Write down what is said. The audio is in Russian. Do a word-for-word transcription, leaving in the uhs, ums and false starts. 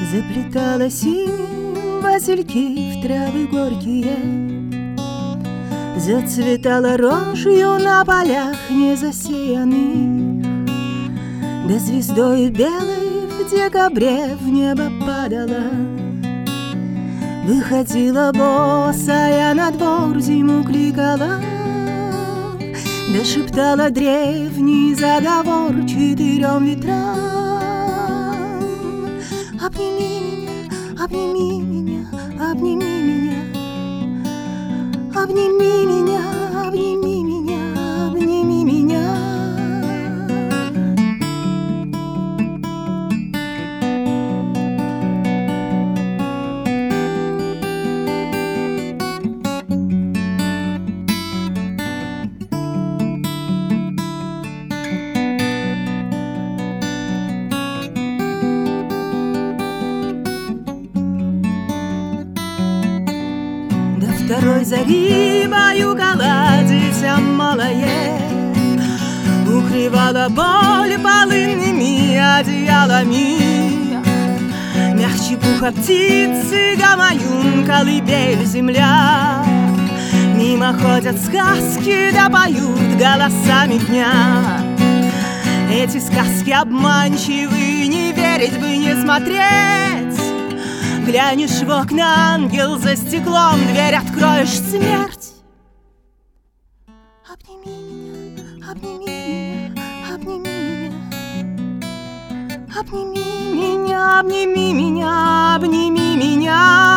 Заплетала синим васильки в травы горькие, зацветала рожью на полях незасеянных, да звездою белой в декабре в небо падала. Выходила босая на двор, зиму кликала, да шептала древний заговор четырем ветрам. Обними меня, обними меня, обними меня, обними меня, обними меня, обними меня. Второй зари баюкала дитя малое, укрывала боль полынными одеялами. Мягче пуха птицы гамаюн, колыбель земля. Мимо ходят сказки, да поют голосами дня. Эти сказки обманчивы, не верить бы, не смотреть. Глянешь в окна, ангел за стеклом, дверь откроешь, смерть. Обними меня, обними меня, обними меня, обними меня, обними меня, обними меня.